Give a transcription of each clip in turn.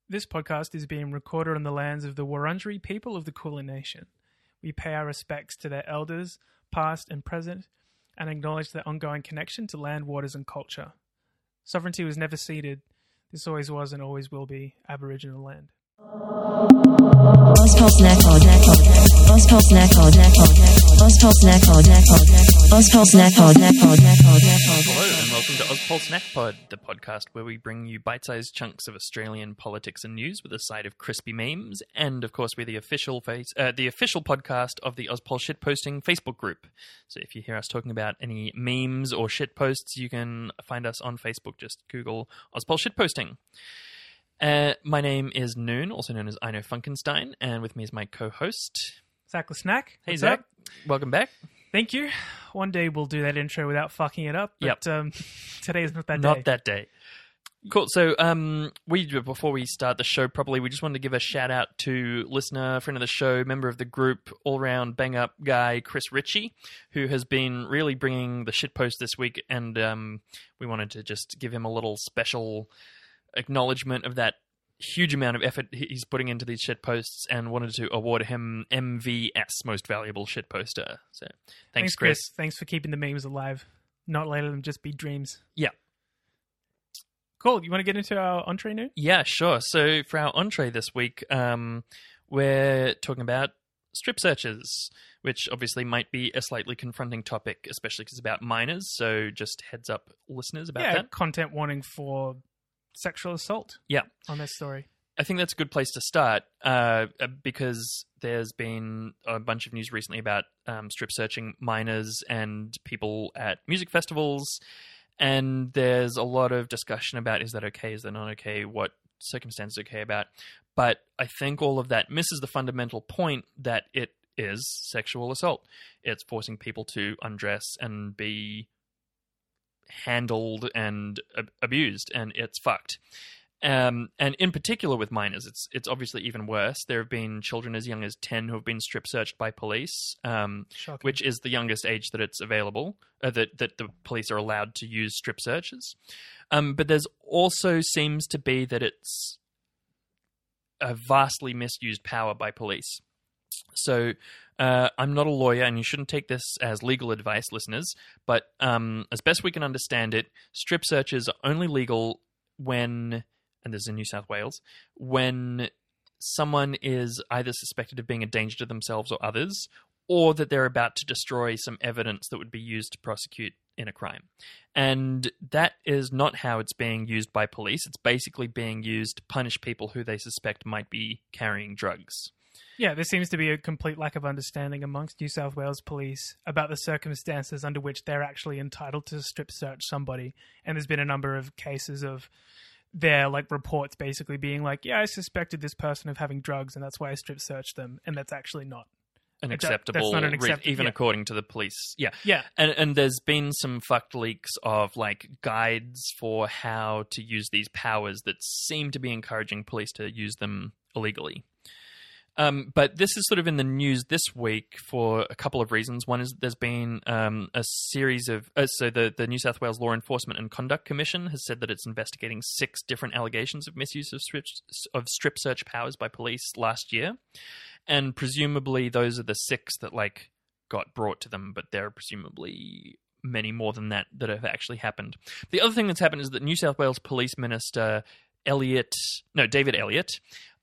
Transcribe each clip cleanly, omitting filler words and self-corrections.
This podcast is being recorded on the lands of the Wurundjeri people of the Kulin Nation. We pay our respects to their elders, past and present, and acknowledge their ongoing connection to land, waters, and culture. Sovereignty was never ceded. This always was and always will be Aboriginal land. Hello and welcome to Ozpol Snack Pod, the podcast where we bring you bite-sized chunks of Australian politics and news with a side of crispy memes, and of course we're the official podcast of the Ozpol Shitposting Facebook group. So if you hear us talking about any memes or shitposts, you can find us on Facebook. Just Google Ozpol Shitposting. My name is Noon, also known as Ino Funkenstein, and with me is my co-host Zach the Snack. Hey What's Zach, up? welcome back. Thank you. One day we'll do that intro without fucking it up, but today is not that day. Not that day. Cool. So, before we start the show properly, we just wanted to give a shout out to listener, friend of the show, member of the group, all round bang up guy, Chris Ritchie, who has been really bringing the shitpost this week, and we wanted to just give him a little special acknowledgement of that huge amount of effort he's putting into these shitposts, and wanted to award him MVS, Most Valuable Shitposter. So, thanks, Chris. Thanks for keeping the memes alive, not letting them just be dreams. Yeah. Cool. You want to get into our entree now? Yeah, sure. So for our entree this week, we're talking about strip searches, which obviously might be a slightly confronting topic, especially because it's about minors. So just heads up, listeners, about that. Content warning for sexual assault. Yeah. On this story. I think that's a good place to start because there's been a bunch of news recently about strip searching minors and people at music festivals. And there's a lot of discussion about, is that okay, is that not okay, what circumstances okay about. But I think all of that misses the fundamental point that it is sexual assault. It's forcing people to undress and be handled and abused, and it's fucked. And in particular with minors, it's obviously even worse. There have been children as young as 10 who have been strip searched by police, which is the youngest age that it's available, that the police are allowed to use strip searches. But there's also seems to be that it's a vastly misused power by police. So I'm not a lawyer, and you shouldn't take this as legal advice, listeners, but as best we can understand it, strip searches are only legal when, and this is in New South Wales, when someone is either suspected of being a danger to themselves or others, or that they're about to destroy some evidence that would be used to prosecute in a crime. And that is not how it's being used by police. It's basically being used to punish people who they suspect might be carrying drugs. Yeah, there seems to be a complete lack of understanding amongst New South Wales police about the circumstances under which they're actually entitled to strip search somebody. And there's been a number of cases of their reports basically being like, yeah, I suspected this person of having drugs and that's why I strip searched them. And that's actually not acceptable, that's not an acceptable, even according to the police. Yeah. Yeah. And there's been some fucked leaks of guides for how to use these powers that seem to be encouraging police to use them illegally. But this is sort of in the news this week for a couple of reasons. One is there's been a series of... so the New South Wales Law Enforcement and Conduct Commission has said that it's investigating 6 different allegations of misuse of strip search powers by police last year. And presumably those are the 6 that got brought to them, but there are presumably many more than that have actually happened. The other thing that's happened is that New South Wales Police Minister David Elliott...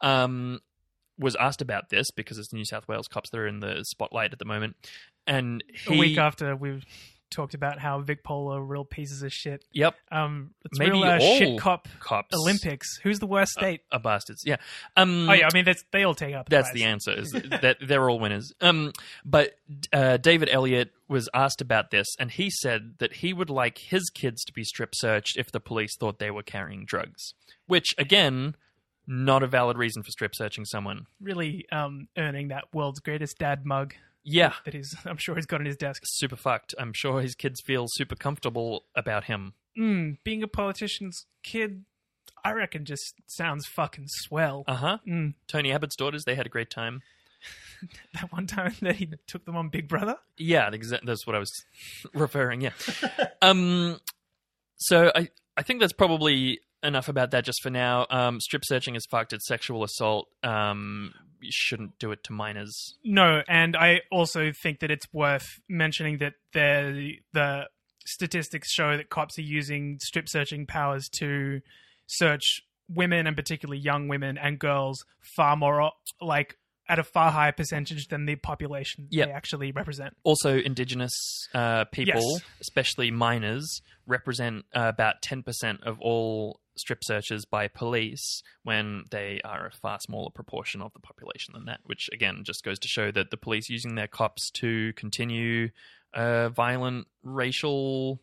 was asked about this because it's the New South Wales cops that are in the spotlight at the moment. And a week after we've talked about how Vic Pol are real pieces of shit. Yep. It's maybe real all shit cop cops Olympics. Who's the worst state? Are bastards. Yeah. They all take up. That's the answer. Is that they're all winners. But David Elliott was asked about this, and he said that he would like his kids to be strip searched if the police thought they were carrying drugs. Which again, not a valid reason for strip searching someone. Really earning that world's greatest dad mug. Yeah. I'm sure he's got on his desk. Super fucked. I'm sure his kids feel super comfortable about him. Being a politician's kid, I reckon just sounds fucking swell. Uh-huh. Tony Abbott's daughters, they had a great time. That one time that he took them on Big Brother? Yeah, that's what I was referring, yeah. So I think that's probably enough about that just for now. Strip searching is fucked. It's sexual assault. You shouldn't do it to minors. No, and I also think that it's worth mentioning that the statistics show that cops are using strip searching powers to search women, and particularly young women and girls, far more, like, at a far higher percentage than the population they actually represent. Also, Indigenous people, Yes. especially minors, represent about 10% of all strip searches by police, when they are a far smaller proportion of the population than that, which, again, just goes to show that the police using their cops to continue violent racial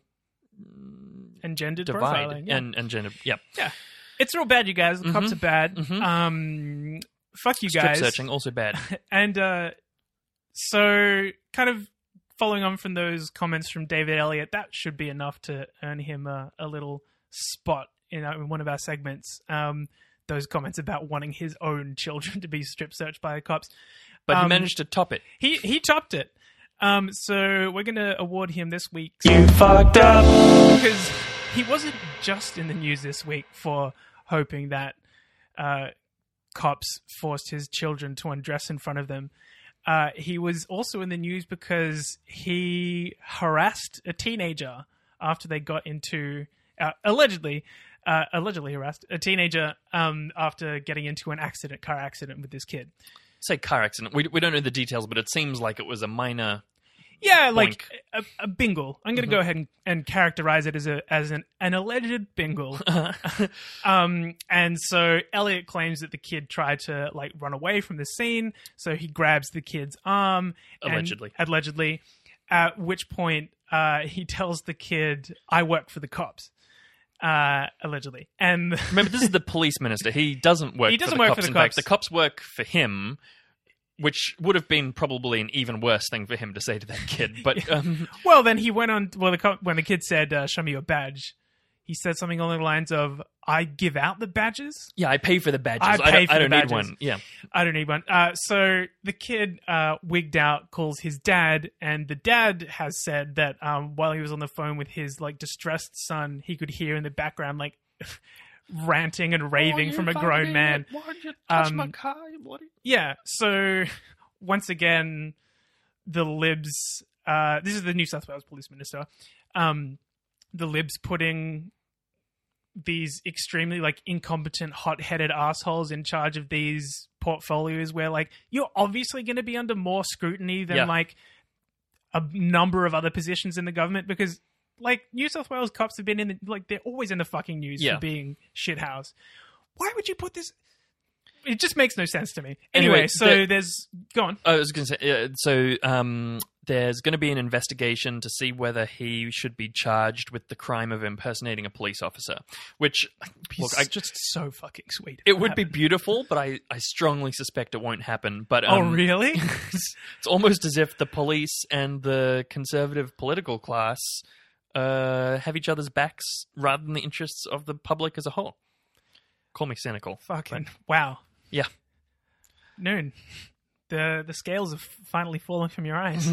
And gendered divide. profiling. And gender, Yeah. It's real bad, you guys. The cops are bad. Fuck you guys. Strip searching, also bad. And so, kind of following on from those comments from David Elliott, that should be enough to earn him a little spot in one of our segments. Those comments about wanting his own children to be strip searched by the cops. But he managed to top it. He topped it. So we're going to award him this week. You fucked up. Because he wasn't just in the news this week for hoping that cops forced his children to undress in front of them. He was also in the news because he harassed a teenager after they got into allegedly harassed a teenager after getting into an car accident with this kid. Say car accident. We don't know the details, but it seems like it was a minor. Yeah, like a bingle. I'm going to go ahead and characterize it as an alleged bingle. And so Elliot claims that the kid tried to like run away from the scene, so he grabs the kid's arm. Allegedly. At which point he tells the kid, "I work for the cops." Allegedly. And remember, this is the police minister. He doesn't work for the cops. In fact, the cops work for him, which would have been probably an even worse thing for him to say to that kid. But well, then he went on. Well, when the kid said, "Show me your badge," he said something along the lines of, "I give out the badges." Yeah, I pay for the badges. I don't need one. Yeah, I don't need one. So the kid, wigged out, calls his dad, and the dad has said that while he was on the phone with his like distressed son, he could hear in the background like ranting and raving from a grown man. Why did you touch my car, you bloody? Yeah. So once again, the Libs. This is the New South Wales police minister. The Libs putting these extremely like incompetent, hot-headed assholes in charge of these portfolios where like you're obviously going to be under more scrutiny than like a number of other positions in the government, because like New South Wales cops have been they're always in the fucking news for being shithouse. Why would you put this? It just makes no sense to me. Anyway, so there's... Go on. I was going to say, there's going to be an investigation to see whether he should be charged with the crime of impersonating a police officer, which... Look, just so fucking sweet. It would be beautiful, but I strongly suspect it won't happen. But oh, really? It's almost as if the police and the conservative political class have each other's backs rather than the interests of the public as a whole. Call me cynical. Fucking wow. Yeah. Noon. The scales have finally fallen from your eyes.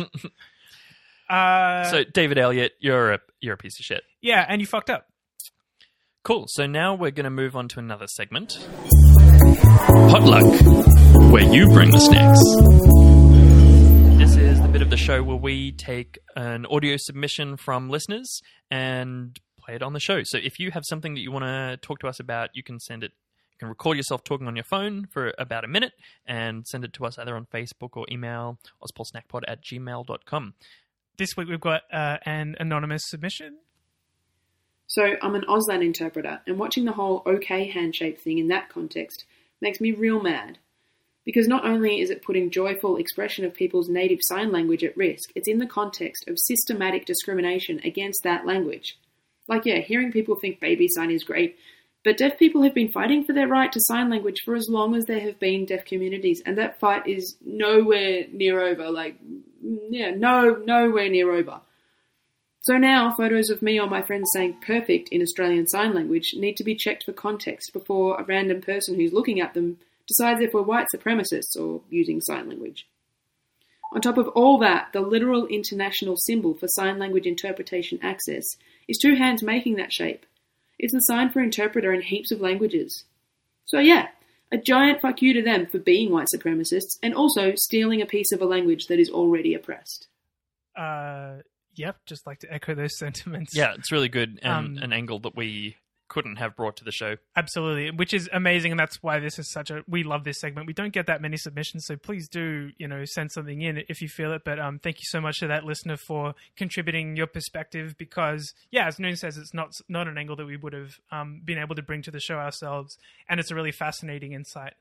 So, David Elliott, you're a piece of shit. Yeah, and you fucked up. Cool. So now we're going to move on to another segment. Potluck, where you bring the snacks. This is the bit of the show where we take an audio submission from listeners and play it on the show. So if you have something that you want to talk to us about, you can send it. You can record yourself talking on your phone for about a minute and send it to us either on Facebook or email ozpolsnackpod@gmail.com. This week we've got an anonymous submission. So I'm an Auslan interpreter, and watching the whole OK handshake thing in that context makes me real mad. Because not only is it putting joyful expression of people's native sign language at risk, it's in the context of systematic discrimination against that language. Like, yeah, hearing people think baby sign is great, but deaf people have been fighting for their right to sign language for as long as there have been deaf communities, and that fight is nowhere near over. Nowhere near over. So now, photos of me or my friends saying perfect in Australian Sign Language need to be checked for context before a random person who's looking at them decides if we're white supremacists or using sign language. On top of all that, the literal international symbol for sign language interpretation access is two hands making that shape. It's the sign for interpreter in heaps of languages. So yeah, a giant fuck you to them for being white supremacists and also stealing a piece of a language that is already oppressed. Yep, just like to echo those sentiments. Yeah, it's really good and an angle that we couldn't have brought to the show. Absolutely, which is amazing, and that's why this is we love this segment. We don't get that many submissions, so please do, send something in if you feel it. But thank you so much to that listener for contributing your perspective, because, yeah, as Noon says, it's not an angle that we would have been able to bring to the show ourselves, and it's a really fascinating insight.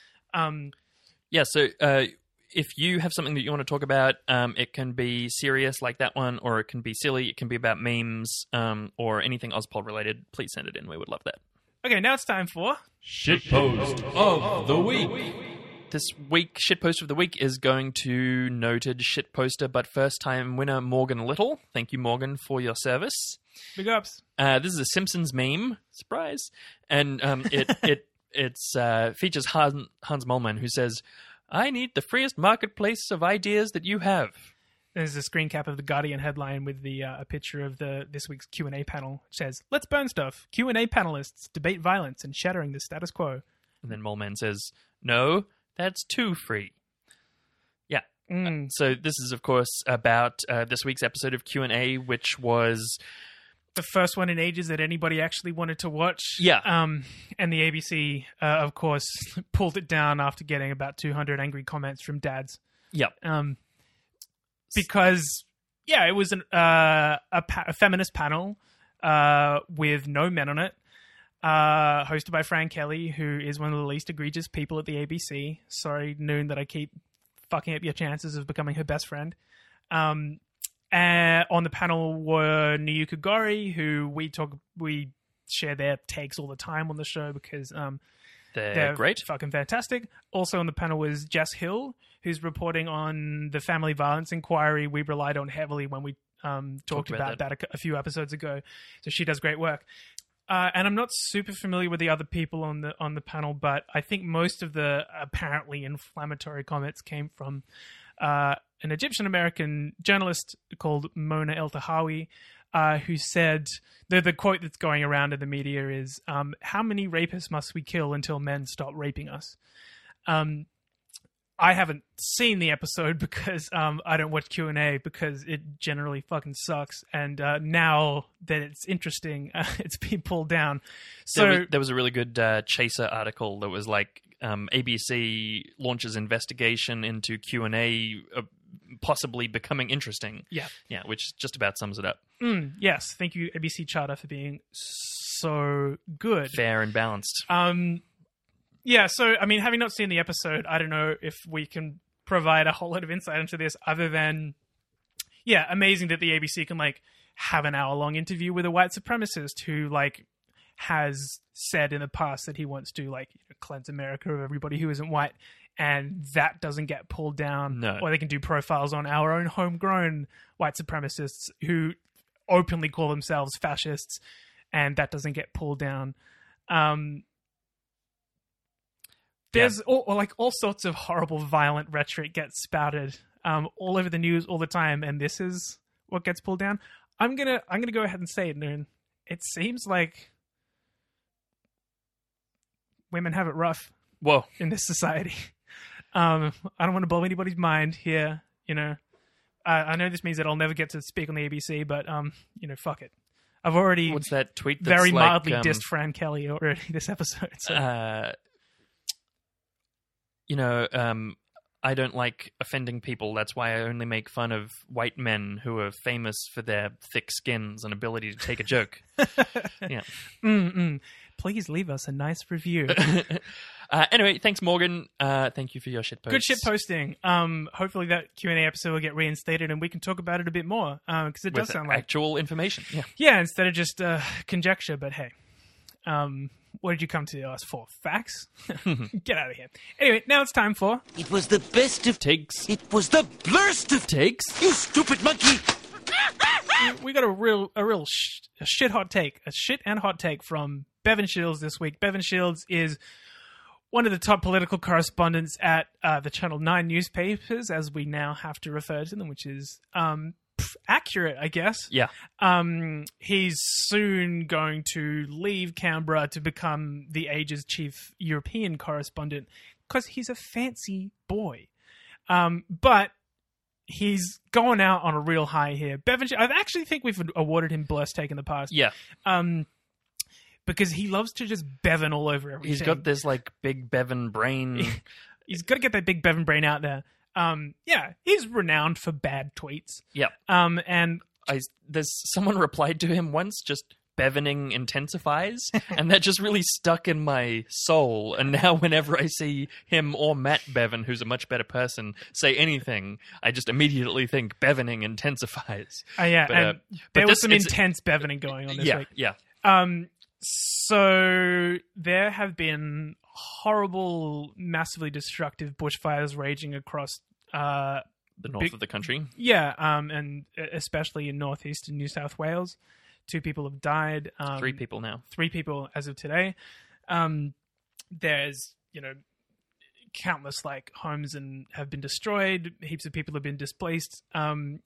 So if you have something that you want to talk about, it can be serious like that one, or it can be silly. It can be about memes, or anything Ozpol related. Please send it in. We would love that. Okay, now it's time for Shitpost of the Week. This week, Shitpost of the Week is going to noted shitposter but first-time winner Morgan Little. Thank you, Morgan, for your service. Big ups. This is a Simpsons meme. Surprise. And it features Hans Mollman, who says, "I need the freest marketplace of ideas that you have." There's a screen cap of the Guardian headline with a picture of this week's Q&A panel, which says, "Let's burn stuff. Q&A panelists debate violence and shattering the status quo." And then Mollman says, "No, that's too free." Yeah. So this is, of course, about this week's episode of Q&A, which was the first one in ages that anybody actually wanted to watch. Yeah. And the ABC, of course, pulled it down after getting about 200 angry comments from dads. Yeah. Because, yeah, it was a feminist panel with no men on it, hosted by Fran Kelly, who is one of the least egregious people at the ABC. Sorry, Noon, that I keep fucking up your chances of becoming her best friend. On the panel were Niyuka Gori, who we share their takes all the time on the show because they're great, fucking fantastic. Also on the panel was Jess Hill, who's reporting on the family violence inquiry we relied on heavily when we talked about that a few episodes ago. So she does great work. And I'm not super familiar with the other people on the panel, but I think most of the apparently inflammatory comments came from an Egyptian-American journalist called Mona El-Tahawi, who said, the quote that's going around in the media is, "How many rapists must we kill until men stop raping us?" I haven't seen the episode because I don't watch Q&A because it generally fucking sucks. And now that it's interesting, it's been pulled down. So there was a really good Chaser article that was like, ABC launches investigation into Q&A possibly becoming interesting. Yeah. Yeah, which just about sums it up. Yes. Thank you, ABC Charter, for being so good. Fair and balanced. Yeah, so, I mean, having not seen the episode, I don't know if we can provide a whole lot of insight into this other than, yeah, amazing that the ABC can, have an hour-long interview with a white supremacist who, has said in the past that he wants to, cleanse America of everybody who isn't white, and that doesn't get pulled down. No. Or they can do profiles on our own homegrown white supremacists who openly call themselves fascists, and that doesn't get pulled down. There's all sorts of horrible, violent rhetoric gets spouted all over the news all the time, and this is what gets pulled down. I'm gonna go ahead and say it, Noon. It seems like women have it rough. Whoa. In this society. I don't want to blow anybody's mind here. I know this means that I'll never get to speak on the ABC, but fuck it. I've already what's that tweet that's very mildly dissed Fran Kelly already this episode. So. I don't like offending people. That's why I only make fun of white men who are famous for their thick skins and ability to take a joke. Yeah. Please leave us a nice review. Anyway, thanks, Morgan. Thank you for your shit posts. Good shit posting. Hopefully that Q&A episode will get reinstated and we can talk about it a bit more. Because it does sound like actual information. Yeah, instead of just conjecture, but hey. What did you come to us for? Facts? Get out of here. Anyway, now it's time for... It was the best of takes. It was the blurst of takes. You stupid monkey! We got a shit hot take. A shit and hot take from Bevan Shields this week. Bevan Shields is one of the top political correspondents at the Channel 9 newspapers, as we now have to refer to them, which is accurate, I guess. Yeah. He's soon going to leave Canberra to become the Age's chief European correspondent because he's a fancy boy. But he's going out on a real high here. Bevan, I actually think we've awarded him Blurst Take in the past. Yeah. Because he loves to just Bevan all over everything. He's got this like big Bevan brain. He's got to get that big Bevan brain out there. He's renowned for bad tweets. Yeah. And there's someone replied to him once, just Bevaning intensifies, and that just really stuck in my soul. And now whenever I see him or Matt Bevan, who's a much better person, say anything, I just immediately think Bevaning intensifies. But there was some intense Bevaning going on this week. Yeah. So there have been horrible, massively destructive bushfires raging across the north of the country. Yeah, and especially in northeastern New South Wales. 2 people have died. 3 people now. 3 people as of today. There's, countless homes and have been destroyed. Heaps of people have been displaced. And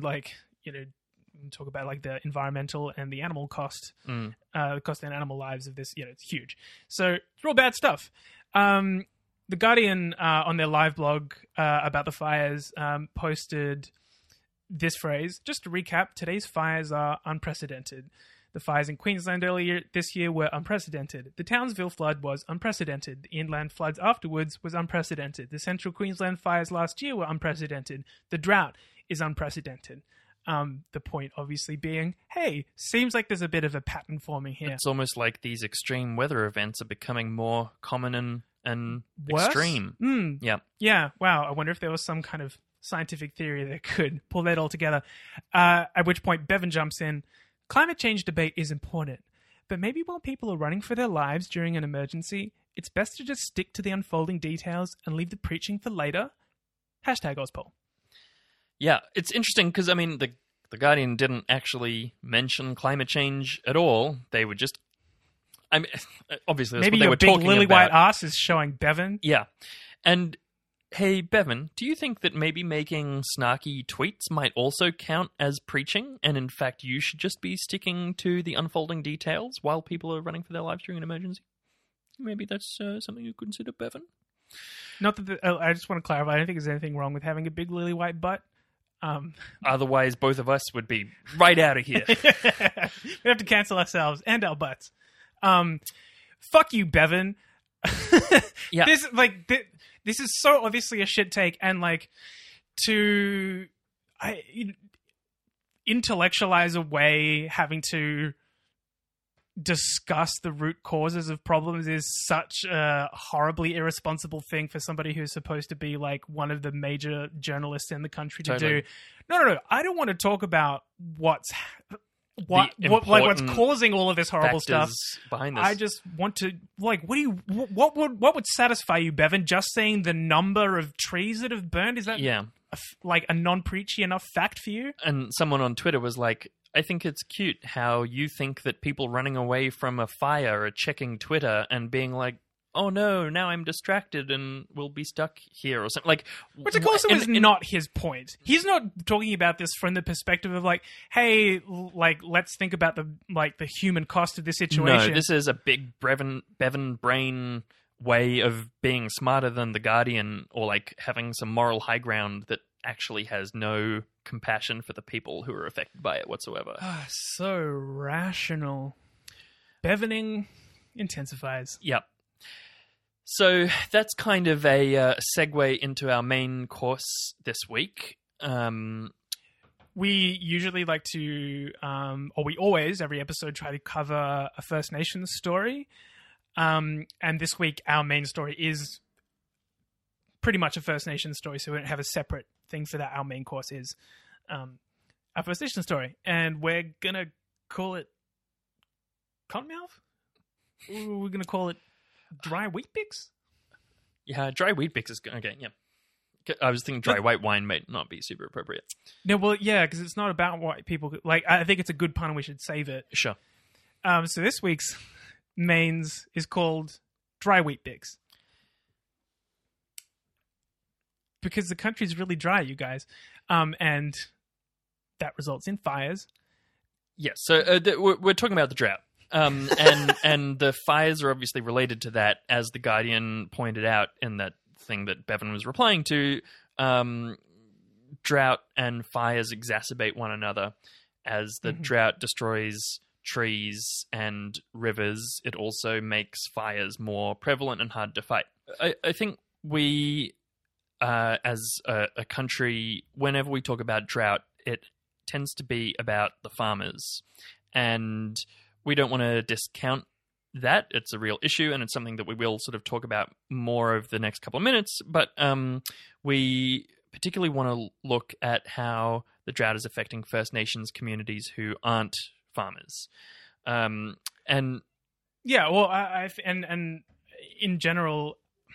talk about the environmental and the animal cost, the cost and animal lives of this. It's huge. So it's real bad stuff. The Guardian on their live blog about the fires posted this phrase. Just to recap, today's fires are unprecedented. The fires in Queensland earlier this year were unprecedented. The Townsville flood was unprecedented. The inland floods afterwards was unprecedented. The central Queensland fires last year were unprecedented. The drought is unprecedented. The point obviously being, hey, seems like there's a bit of a pattern forming here. It's almost like these extreme weather events are becoming more common and worse? Extreme. Yeah. Wow. I wonder if there was some kind of scientific theory that could pull that all together. At which point Bevan jumps in. Climate change debate is important, but maybe while people are running for their lives during an emergency, it's best to just stick to the unfolding details and leave the preaching for later. #Ozpol. Yeah, it's interesting because, the Guardian didn't actually mention climate change at all. They were just... obviously that's maybe what they your were big talking lily about. white ass is showing Bevan. Yeah. And, hey, Bevan, do you think that maybe making snarky tweets might also count as preaching? And, in fact, you should just be sticking to the unfolding details while people are running for their lives during an emergency? Maybe that's something you consider, Bevan? Not that I just want to clarify, I don't think there's anything wrong with having a big lily white butt. Otherwise, both of us would be right out of here. We have to cancel ourselves and our butts. Fuck you, Bevan. Yeah. This is so obviously a shit take, and to intellectualize away having to discuss the root causes of problems is such a horribly irresponsible thing for somebody who's supposed to be one of the major journalists in the country to Totally. do. No. I don't want to talk about what's causing all of this horrible stuff behind this. I just want to what would satisfy you, Bevan? Just saying the number of trees that have burned? Is that a non-preachy enough fact for you? And someone on Twitter was like, I think it's cute how you think that people running away from a fire are checking Twitter and being like, oh no, now I'm distracted and we'll be stuck here or something. Which of course is not his point. He's not talking about this from the perspective of hey, let's think about the human cost of this situation. No, this is a big Bevan brain way of being smarter than the Guardian, or having some moral high ground that actually has no compassion for the people who are affected by it whatsoever. So rational. Bevaning intensifies. Yep. So that's kind of a segue into our main course this week. We usually like to, or we always, every episode, try to cover a First Nations story. And this week, our main story is pretty much a First Nations story, so we don't have a separate thing for that. Our main course is our First Nations story. And we're going to call it Cottonmouth? We're going to call it Dry Weet-Bix? Yeah, Dry Weet-Bix is okay, yeah. I was thinking dry white wine might not be super appropriate. No, well, yeah, because it's not about white people. I think it's a good pun and we should save it. Sure. So this week's mains is called Dry Weet-Bix. Because the country's really dry, you guys. And that results in fires. Yes, so we're talking about the drought. And the fires are obviously related to that, as the Guardian pointed out in that thing that Bevan was replying to. Drought and fires exacerbate one another. As the drought destroys trees and rivers, it also makes fires more prevalent and hard to fight. I think we, as a country, whenever we talk about drought, it tends to be about the farmers. And we don't want to discount that. It's a real issue, and it's something that we will sort of talk about more over the next couple of minutes. But we particularly want to look at how the drought is affecting First Nations communities who aren't farmers. And yeah, well, and in general,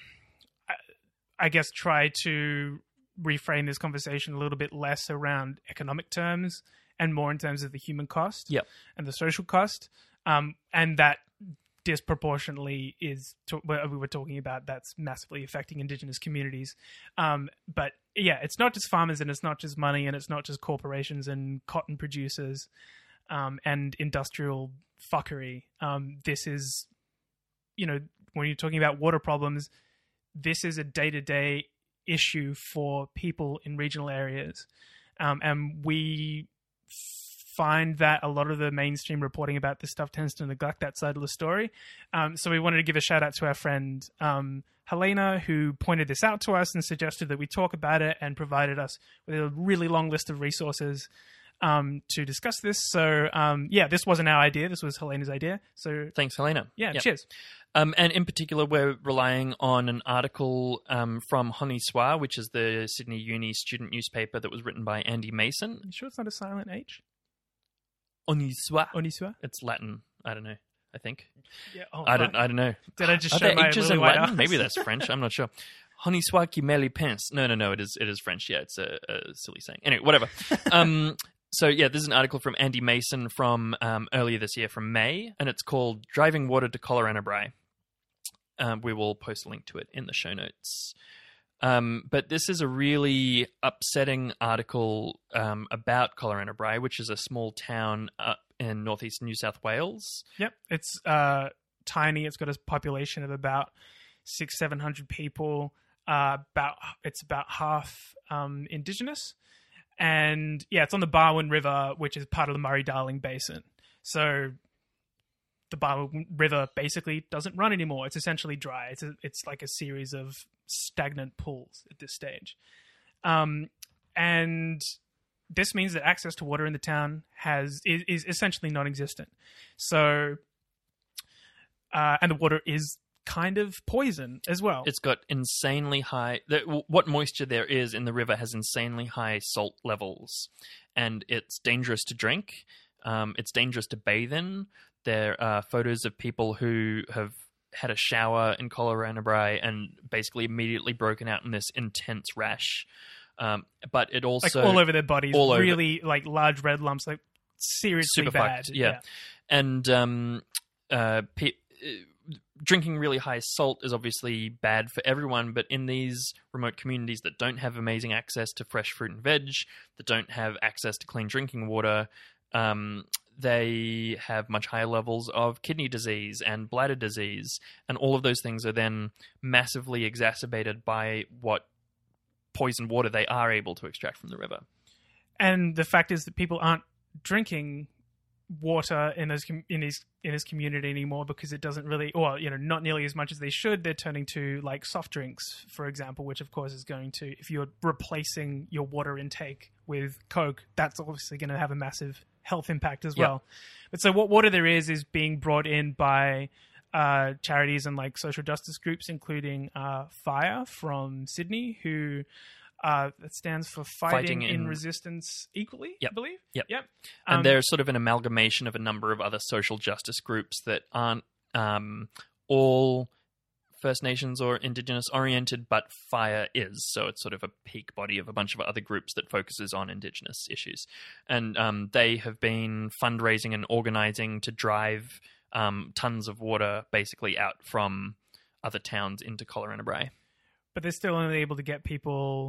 I guess try to reframe this conversation a little bit less around economic terms and more in terms of the human cost and the social cost. And that disproportionately is what we were talking about. That's massively affecting Indigenous communities. But yeah, it's not just farmers, and it's not just money, and it's not just corporations and cotton producers and industrial fuckery. This is, when you're talking about water problems, this is a day-to-day issue for people in regional areas. And we find that a lot of the mainstream reporting about this stuff tends to neglect that side of the story. So we wanted to give a shout out to our friend Helena, who pointed this out to us and suggested that we talk about it and provided us with a really long list of resources to discuss this. So this wasn't our idea. This was Helena's idea. So thanks, Helena. Yeah, cheers. And in particular, we're relying on an article from Honi Soit, which is the Sydney Uni student newspaper that was written by Andy Mason. You sure it's not a silent H? Honi Soit. Honi Soit? It's Latin. I don't know. I think. Yeah. I don't know. Did I just Are show there my H's lily in white Latin? eyes? Maybe that's French. I'm not sure. Honi Soit qui me les pince. No. It is French. Yeah, it's a silly saying. Anyway, whatever. So yeah, there's an article from Andy Mason from earlier this year, from May, and it's called "Driving Water to Coloranabrai." We will post a link to it in the show notes. But this is a really upsetting article about Coloranabrai, which is a small town up in northeast New South Wales. Yep, it's tiny. It's got a population of about 600-700 people. It's about half Indigenous, and yeah, it's on the Barwon River, which is part of the Murray-Darling Basin. So the Barwon River basically doesn't run anymore. It's essentially dry. It's like a series of stagnant pools at this stage. And this means that access to water in the town is essentially non-existent. So, and the water is kind of poison as well. It's got insanely high... what moisture there is in the river has insanely high salt levels, and it's dangerous to drink. It's dangerous to bathe in. There are photos of people who have had a shower in Coloranabrai and basically immediately broken out in this intense rash. But it also... Like all over their bodies. All really, like large red lumps, like seriously super bad. fucked, yeah. And drinking really high salt is obviously bad for everyone, but in these remote communities that don't have amazing access to fresh fruit and veg, that don't have access to clean drinking water, they have much higher levels of kidney disease and bladder disease, and all of those things are then massively exacerbated by what poisoned water they are able to extract from the river. And the fact is that people aren't drinking water in this community anymore because it doesn't really, or not nearly as much as they should. They're turning to like soft drinks, for example, which of course is going to, if you're replacing your water intake with Coke, that's obviously going to have a massive health impact as well. But so what water there is being brought in by charities and like social justice groups, including FIRE from Sydney, who that stands for Fighting in Resistance Equally, I believe. Yep. Yep. And they're sort of an amalgamation of a number of other social justice groups that aren't all First Nations or Indigenous oriented, but FIRE is. So it's sort of a peak body of a bunch of other groups that focuses on Indigenous issues. And they have been fundraising and organizing to drive tons of water basically out from other towns into Coloranabrai. But they're still only able to get people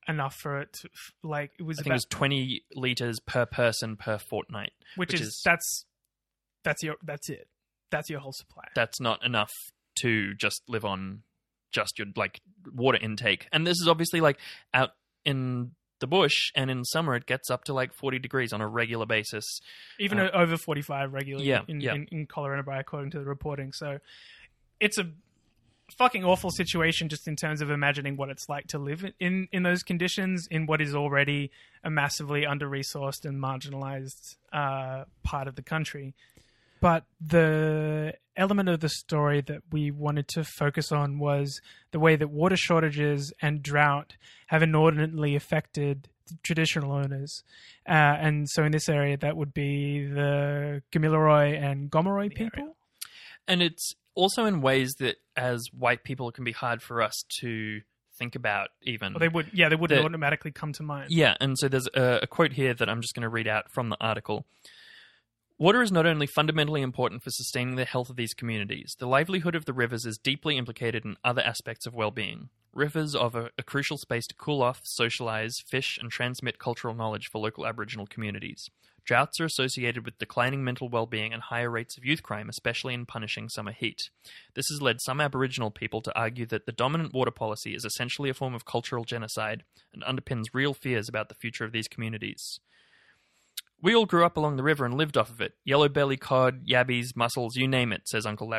enough for it to, like, it was I think it was 20 liters per person per fortnight, which is that's it. That's your whole supply. That's not enough to just live on just your like water intake. And this is obviously like out in the bush, and in summer it gets up to like 40 degrees on a regular basis. Even over 45 regularly Yeah, in Colorado Bay, according to the reporting. So it's a fucking awful situation just in terms of imagining what it's like to live in those conditions in what is already a massively under-resourced and marginalized part of the country. But the element of the story that we wanted to focus on was the way that water shortages and drought have inordinately affected traditional owners. And so in this area, that would be the Gamilaroi and Gomeroi people. And it's also in ways that as white people, it can be hard for us to think about even. Well, they wouldn't automatically come to mind. Yeah, and so there's a quote here that I'm just going to read out from the article. Water is not only fundamentally important for sustaining the health of these communities, the livelihood of the rivers is deeply implicated in other aspects of well-being. Rivers offer a crucial space to cool off, socialize, fish, and transmit cultural knowledge for local Aboriginal communities. Droughts are associated with declining mental well-being and higher rates of youth crime, especially in punishing summer heat. This has led some Aboriginal people to argue that the dominant water policy is essentially a form of cultural genocide and underpins real fears about the future of these communities. We all grew up along the river and lived off of it. Yellow belly cod, yabbies, mussels, you name it, says Uncle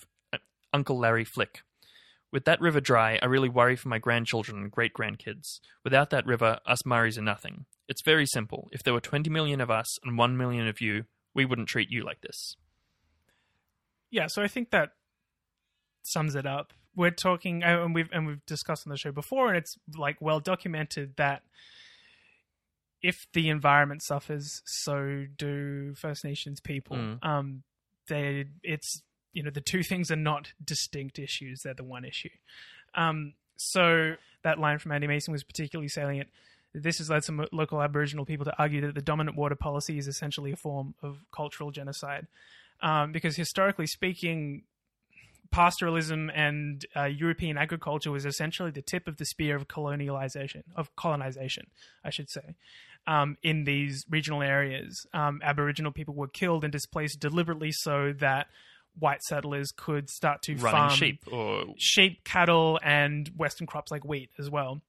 Larry Flick. With that river dry, I really worry for my grandchildren and great-grandkids. Without that river, us Murrays are nothing. It's very simple. If there were 20 million of us and 1 million of you, we wouldn't treat you like this. Yeah, so I think that sums it up. We're talking, and we've discussed on the show before, and it's like well documented that if the environment suffers, so do First Nations people. It's the two things are not distinct issues; they're the one issue. So that line from Andy Mason was particularly salient. This has led some local Aboriginal people to argue that the dominant water policy is essentially a form of cultural genocide, because historically speaking, pastoralism and European agriculture was essentially the tip of the spear of colonization, I should say. In these regional areas, Aboriginal people were killed and displaced deliberately so that white settlers could start to farm sheep, cattle, and Western crops like wheat as well.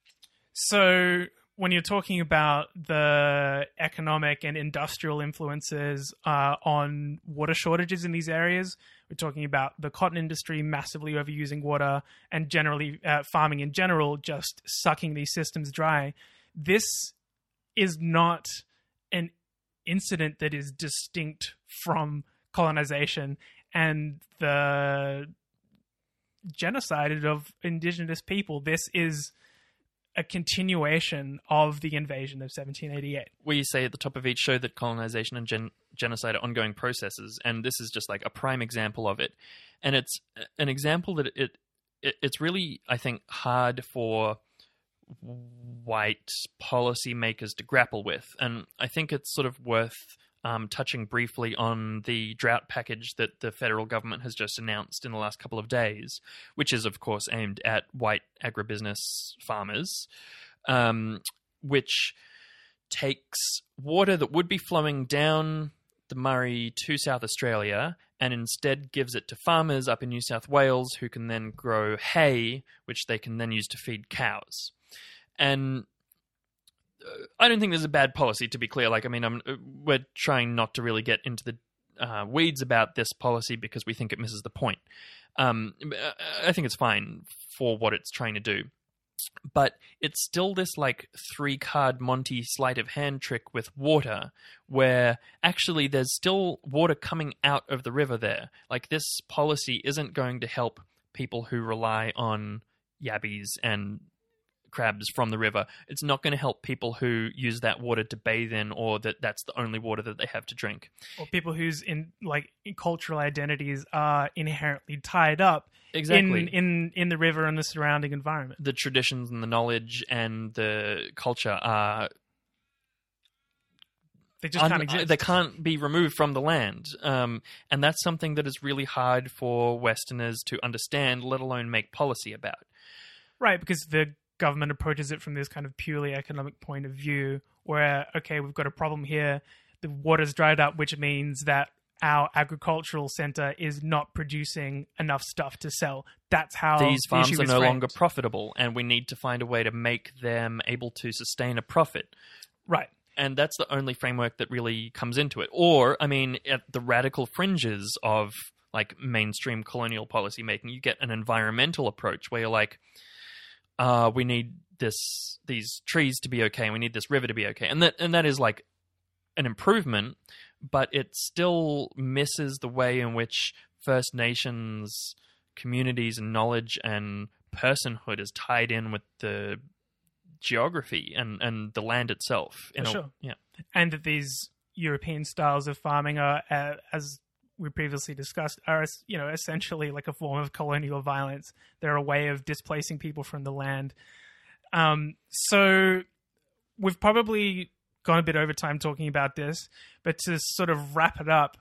So when you're talking about the economic and industrial influences on water shortages in these areas, we're talking about the cotton industry massively overusing water and generally farming in general just sucking these systems dry. This is not an incident that is distinct from colonization and the genocide of indigenous people. This is a continuation of the invasion of 1788. We say at the top of each show that colonization and genocide are ongoing processes, and this is just like a prime example of it. And it's an example that it's really, I think, hard for white policymakers to grapple with. And I think it's sort of worth touching briefly on the drought package that the federal government has just announced in the last couple of days, which is, of course, aimed at white agribusiness farmers, which takes water that would be flowing down the Murray to South Australia and instead gives it to farmers up in New South Wales who can then grow hay, which they can then use to feed cows. And I don't think there's a bad policy, to be clear. We're trying not to really get into the weeds about this policy because we think it misses the point. I think it's fine for what it's trying to do. But it's still this like 3-card Monty sleight of hand trick with water where actually there's still water coming out of the river there. Like, this policy isn't going to help people who rely on yabbies and crabs from the river. It's not going to help people who use that water to bathe in, or that's the only water that they have to drink. Or people whose cultural identities are inherently tied up exactly in the river and the surrounding environment. The traditions and the knowledge and the culture are they just can't exist. They can't be removed from the land. And that's something that is really hard for Westerners to understand, let alone make policy about. Right, because the government approaches it from this kind of purely economic point of view, where, okay, we've got a problem here. The water's dried up, which means that our agricultural center is not producing enough stuff to sell. That's how these the farms issue are is no framed. longer profitable, and we need to find a way to make them able to sustain a profit. Right. And that's the only framework that really comes into it. Or, I mean, at the radical fringes of like mainstream colonial policy making, you get an environmental approach where you're like, we need these trees to be okay, and we need this river to be okay, and that is like an improvement, but it still misses the way in which First Nations communities and knowledge and personhood is tied in with the geography and the land itself. Sure. Yeah. And that these European styles of farming are, as we previously discussed, are essentially like a form of colonial violence. They're a way of displacing people from the land. So we've probably gone a bit over time talking about this, but to sort of wrap it up,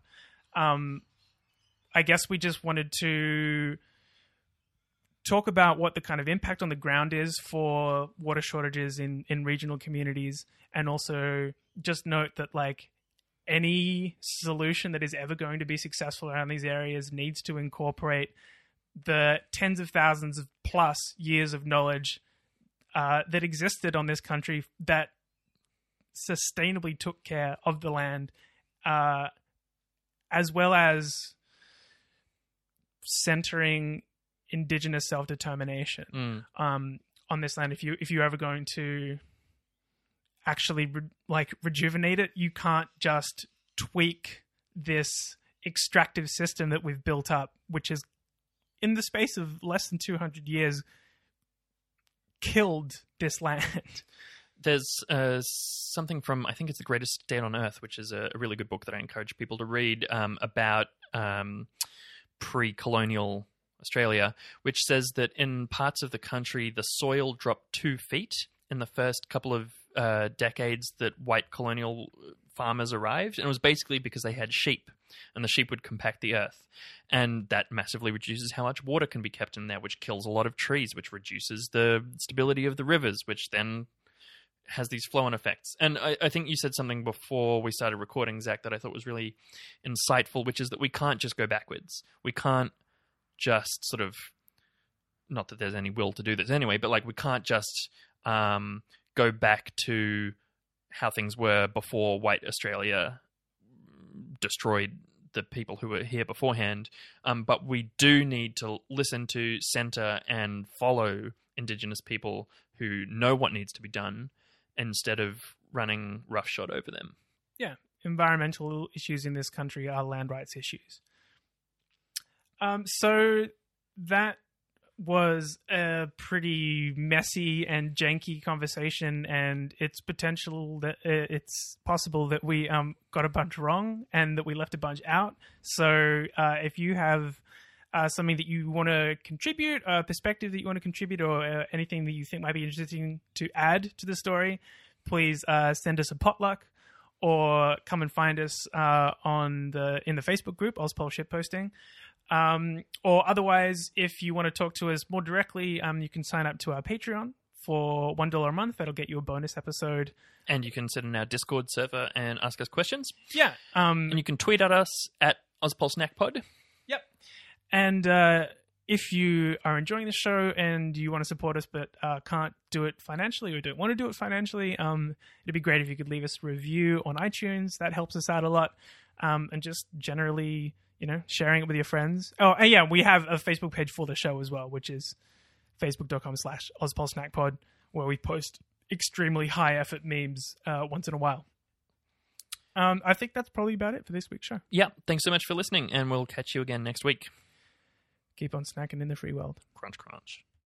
I guess we just wanted to talk about what the kind of impact on the ground is for water shortages in regional communities, and also just note that like any solution that is ever going to be successful around these areas needs to incorporate the tens of thousands of plus years of knowledge that existed on this country that sustainably took care of the land, as well as centering Indigenous self-determination on this land. If you're ever going to actually rejuvenate it, you can't just tweak this extractive system that we've built up, which is in the space of less than 200 years killed this land. There's something from, I think it's The Greatest State on Earth, which is a really good book that I encourage people to read, about pre-colonial Australia, which says that in parts of the country, the soil dropped 2 feet in the first couple of decades that white colonial farmers arrived. And it was basically because they had sheep, and the sheep would compact the earth. And that massively reduces how much water can be kept in there, which kills a lot of trees, which reduces the stability of the rivers, which then has these flow-on effects. And I think you said something before we started recording, Zach, that I thought was really insightful, which is that we can't just go backwards. We can't just sort of, not that there's any will to do this anyway, but like we can't just go back to how things were before white Australia destroyed the people who were here beforehand. But we do need to listen to, center, and follow Indigenous people who know what needs to be done, instead of running roughshod over them. Yeah, environmental issues in this country are land rights issues. So that was a pretty messy and janky conversation, and it's possible that we got a bunch wrong and that we left a bunch out. So if you have something that you want to contribute, a perspective that you want to contribute, or anything that you think might be interesting to add to the story, please send us a potluck, or come and find us in the Facebook group, Ozpol Shitposting. Or otherwise, if you want to talk to us more directly, you can sign up to our Patreon for $1 a month. That'll get you a bonus episode. And you can sit in our Discord server and ask us questions. Yeah. And you can tweet at us at OzPolSnackPod. Yep. And if you are enjoying the show and you want to support us but can't do it financially, or don't want to do it financially, it'd be great if you could leave us a review on iTunes. That helps us out a lot. And just generally, sharing it with your friends. Oh, and yeah, we have a Facebook page for the show as well, which is facebook.com/OzPolSnackPod, where we post extremely high effort memes once in a while. I think that's probably about it for this week's show. Yeah, thanks so much for listening, and we'll catch you again next week. Keep on snacking in the free world. Crunch, crunch.